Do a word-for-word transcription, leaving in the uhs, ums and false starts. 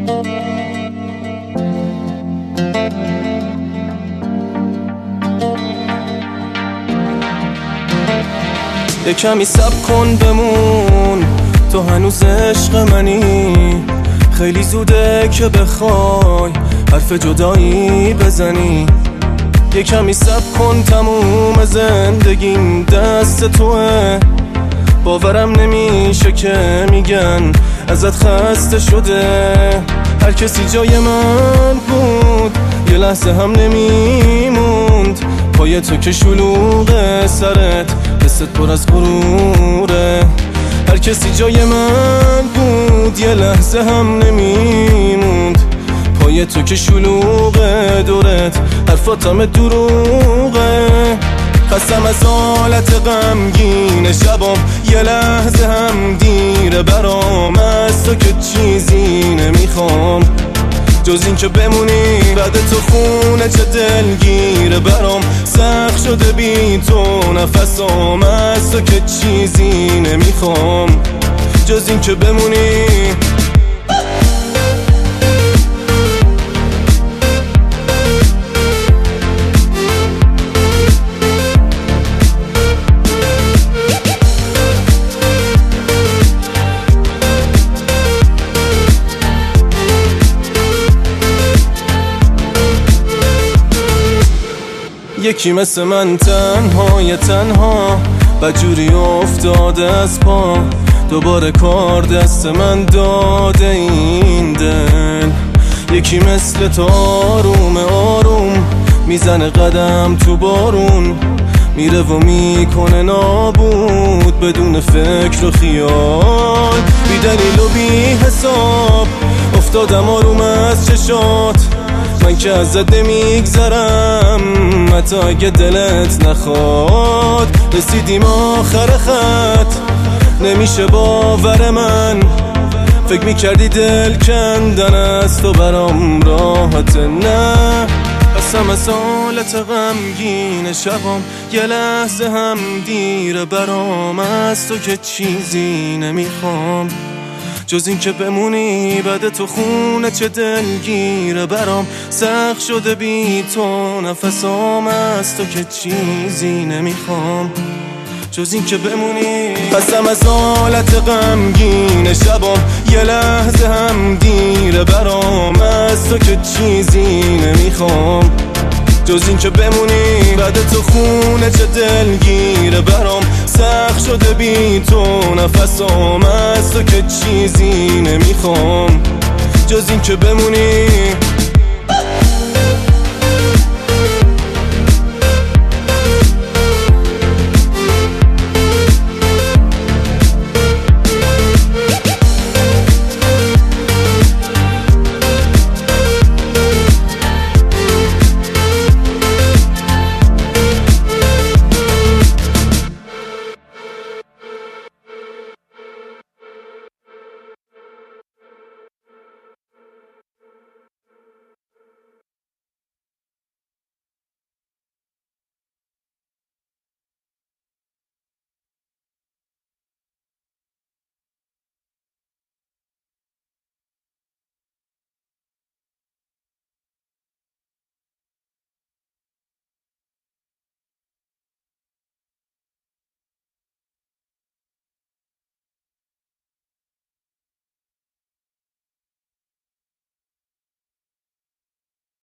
یه کمی صبر کن بمون، تو هنوز عشق منی. خیلی زوده که بخوای حرف جدایی بزنی. یه کمی صبر کن، تموم زندگیم دست توه. باورم نمیشه که میگن ازت خسته شده. هر کسی جای من بود یه لحظه هم نمیموند. پای تو که شلوغه سرت، حست پر از غروره. هر کسی جای من بود یه لحظه هم نمیموند. پای تو که شلوغه دورت، حرفاتم دروغه. خستم از حالت غمگین شبام، یه لحظه هم دیره برام. از تو که چیزی نمیخوام جز این که بمونی. بعد تو خونه چه دلگیره برام، سخت شده بی تو نفسام. از تو که چیزی نمیخوام جز این که بمونی. یکی مثل من تنهای تنها بجوری افتاده از پا. دوباره کار دست من داده این دل. یکی مثل تو آروم آروم میزنه قدم تو بارون. میره و میکنه نابود بدون فکر و خیال. بی دلیل و بی حساب افتادم آروم از چشات. من که ازت نمیگذرم حتی اگه دلت نخواد. رسیدیم آخر خط، نمیشه باور من. فکر میکردی دل کندن از تو برام راحت، نه. قسم از حالت غمگین شبام، یه لحظه هم دیره برام. از تو که چیزی نمیخوام جز این که بمونی. بعد تو خونه چه دلگیره برام، سخت شده بی تو نفسام. از تو که چیزی نمیخوام جز این که بمونی. قسم از حالت غمگین شبام، یه لحظه هم دیره برام. از تو که چیزی نمیخوام جز این که بمونی. بعد تو خونه چه دلگیره برام، سخت شده بی تو نفسام. از تو که چیزی نمیخوام جز این که بمونی.